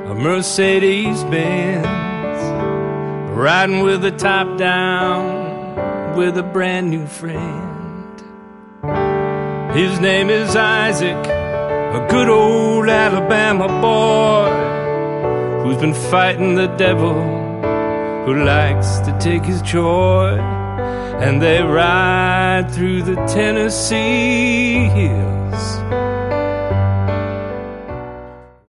a Mercedes-Benz, riding with the top down with a brand new friend. His name is Isaac, a good old Alabama boy who's been fighting the devil, who likes to take his joy. And they ride through the Tennessee hills